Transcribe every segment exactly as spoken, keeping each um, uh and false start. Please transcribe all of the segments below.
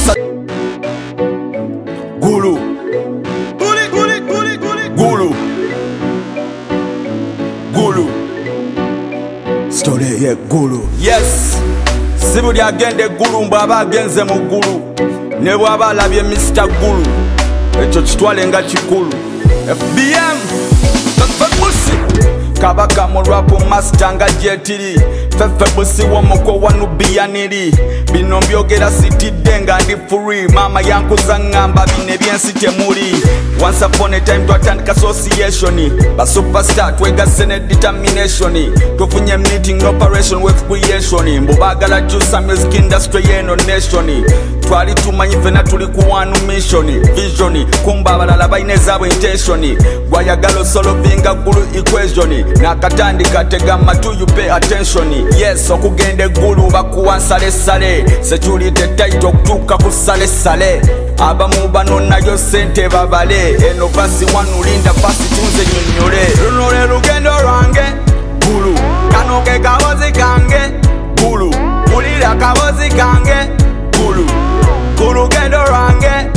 sa Gulu Guli guli guli guli Gulu Gulu Story ye Gulu. Yes Sibuli agende Gulu mbaba agenze mu Gulu ne bwaba alabye Mister Gulu ekyo kitwale nga kikulu F B M Fefe Busi Kabaka mu rap master nga jetiri Fefe Busi w'omuko wanu biyaniri bino mbyogera sitidde nga ndi free mama yankuza ngamba bine byensi temuli once upon a time twatandika association ba superstar twegase ne determination tufunye meeting operation with creation mbubagala juice music industry yeno nation twali tumanyi fena tuli ku one mission vision kumba abalala bayine zaabwe intention gwayagala solvinga Gulu equation nakatandika tega matu you pay attention yes okugende Gulu bakuwa nsale sale security tight okutuuka ku sale sale abamu bano nayo sente babale eno basi wanulinda basi tunze nyonyole luno le lugendo lwange Gulu kano ke kawozi kange Gulu ulira kawozi kange Gulu ku lugendo lwange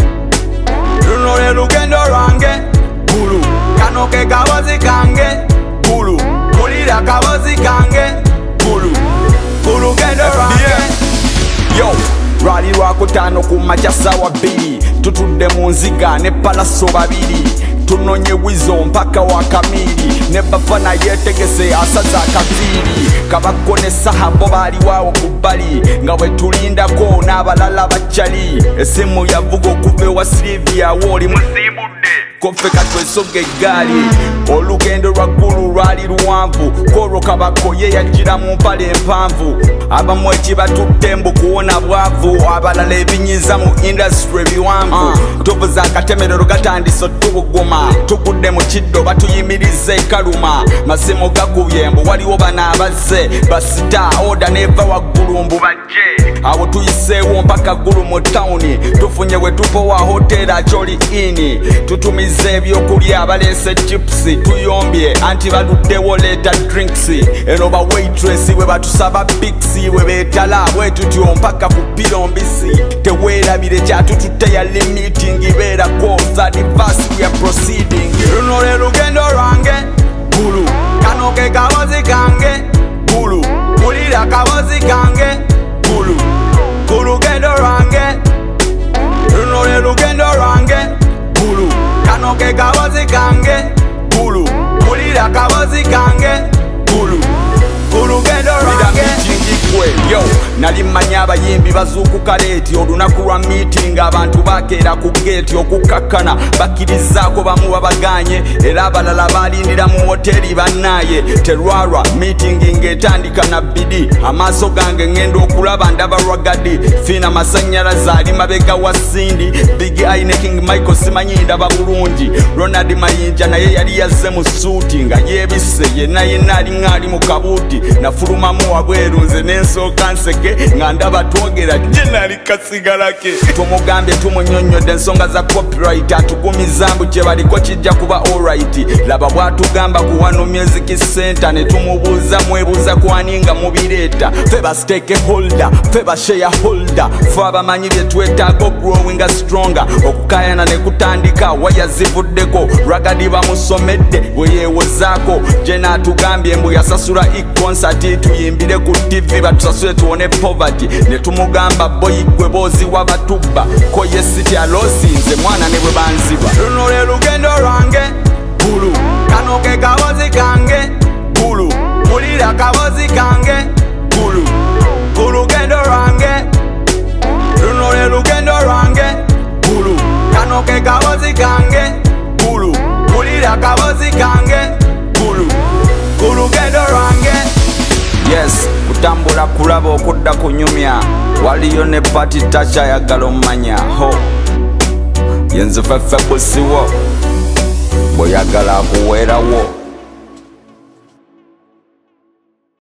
luno le lugendo lwange Gulu kano ke kawozi kange Gulu ulira kawozi kange Gulu ku lugendo lwange yo Rally rwakutano kumacha sawa bili tutudde mu nziga ne palaso babiri tunonye wizo mpaka wa kamili ne bafana yetegese asaza kafiri kabako ne sahabo bali wawo kubali nga bwe tulindako n'abalala bachali esimu yavuga okuve wa Silvia woli musibudde kofe katwesoge egaali olugendo lwa Gulu lwali luwanvu koro kabako ye yagira mu mpale empanvu abamu ekibatutte mbu kuwona bwavu abalala ebinyiza mu industry biwanvu uh. tuvuza akatemerero gatandiso tubuguma tugudde mu kiddo batuyimiriza ekaluma masimu gakubye mbu waliwo bana abazze basita oda neva waggulu mbu bajje awo tuyiseewo mpaka Gulu mu tawuni tufunye we tupo wa hotera acholi ini tutumize ebyokulya abalese chips tuyombye anti baduddewo leeta drinks eno ba waitress we batusaba pixi we betala bwe tutyo mpaka ku pilo mbisi teweerabire kyatututte ya meeting ibeera ko third verse we are proceeding luno le lugendo lwange Gulu kano ke kawozi kange Gulu ulira kawozi kange Gulu ku lugendo lwange luno le lugendo lwange Gulu kano ke kawozi kange Gulu ulira kawozi kange Gulu ku lugendo lwange yo nalimanya abayimbi bazuukuka leeti olunaku lwa meeting abantu bakeera ku gate okukakkana bakkirizaako bamu babaganye era abalala balindira mu hoteri bannaye terwalwa meeting ng'etandika na bidi amaaso gange ngenda okulaba ndaba rwagadi fiina masanyalaze ali mabega wa Sindi Big Eye ne King Michael simanyi ndaba bulungi Ronald Mayinja naye yali yazze mu suuti nga yeebisse yenna yenna alinga ali mu kabuuti nafulumamu wabwerunze n'ensooka nseke nga ndaba twogera jenali kasigalake tumugambye tumunyonyodde ensonga za copyright atugumiza mbu kye baliko kijja kuba alright laba bwatugamba ku Wano Music Center ne tumubuuza mwebuuza kwaninga mubireeta fe ba stakeholder fe ba shareholder fe abamanyi bye twetaaga growing stronger okukayana ne kutandika waya zivuddeko ragadi bamusomedde bwe yeewozaako gye naatugambye mbu yasasula i-concert tuyimbire ku T V batusasule tuwone poverty ne tumugamba boyi gwe boozi w'abatubba ko ye siti alosinze mwana ne bwe banziba luno le lugendo lwange Gulu kano ke kawozi kange Gulu ulira kawozi kange Gulu ku lugendo lwange luno le lugendo lwange Gulu kano ke kawozi kange Gulu ulira kawozi kange Gulu ku lugendo lwange yes kutambula kulaba okudda kunyumya waliyo ne party tacha yagala omanya ho yenze Fefe Busi wo boyagala kuweerawo